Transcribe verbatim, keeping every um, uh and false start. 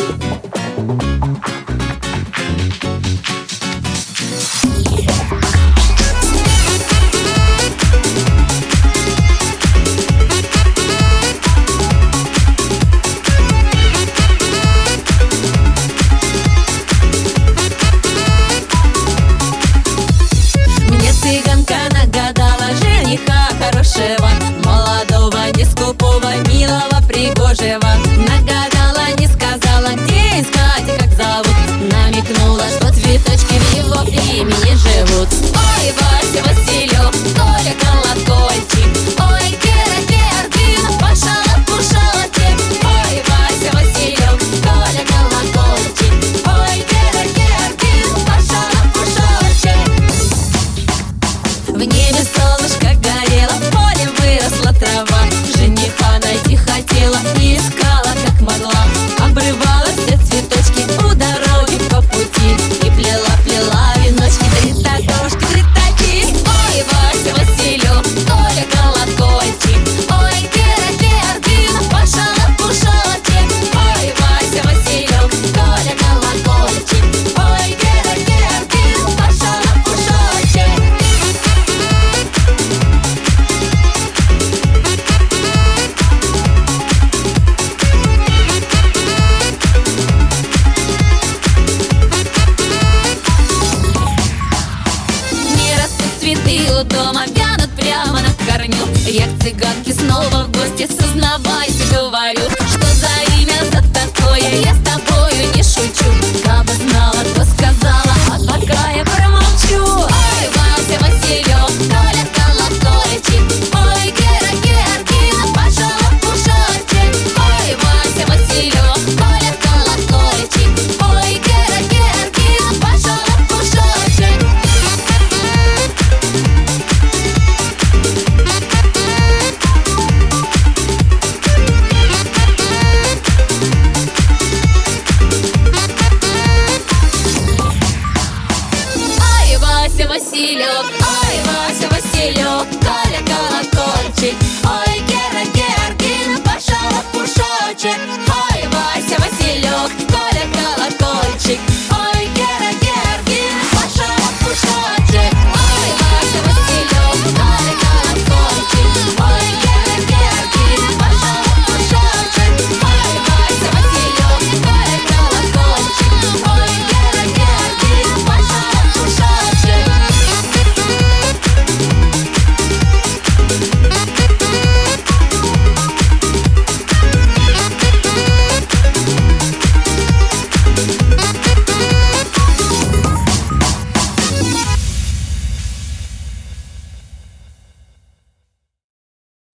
Цыганка нагадала жениха хорошего, молодого, не скупого, милого, пригожего. Нагадала, не сказала, где искать и как зовут. Намекнула, что цветочки в его имени живут. Ой, Вася, Василек, Коля, колокольчик. Ой, Гера, Георгина, Паша, Лапуша, Латек. Ой, Вася, Василек, Коля, колокольчик. Ой, Гера, Георгина, Паша, Лапуша, Латек. В небе солнышко горело, в поле выросла трава. Жениха найти хотела и искала как могла. Обрывала все цветочки у дороги по пути и плела, плела веночки. Три татушки, три таки. Ой, Вася, Василек, Коля, колокольчик. Ой, Гера, Георгина, Паша, Лапуша, Латек. Ой, Вася, Василек, Коля, колокольчик. Ой, Гера, Георгина, Паша, Лапуша, Латек. Цветы у дома вянут прямо на корню. Я к цыганке снова в гости, сознавайся, говорю. Что за имя за такое, я с тобою не шучу. Кабы знала, то сказала, а пока я промолчу. Ой, Вася, Василек, Коля, колокольчик. Ой, Гера, Георгина, Паша, Лапуша, Латек. Ой, Вася, Василек, Коля, колокольчик. Ой, Гера, Георгина, Паша, Лапуша, Латек. Вася, Василек, ой, Вася, Василек, Коля, колокольчик. Ой, Гера, Георгина, Паша, Лапуша, Латек.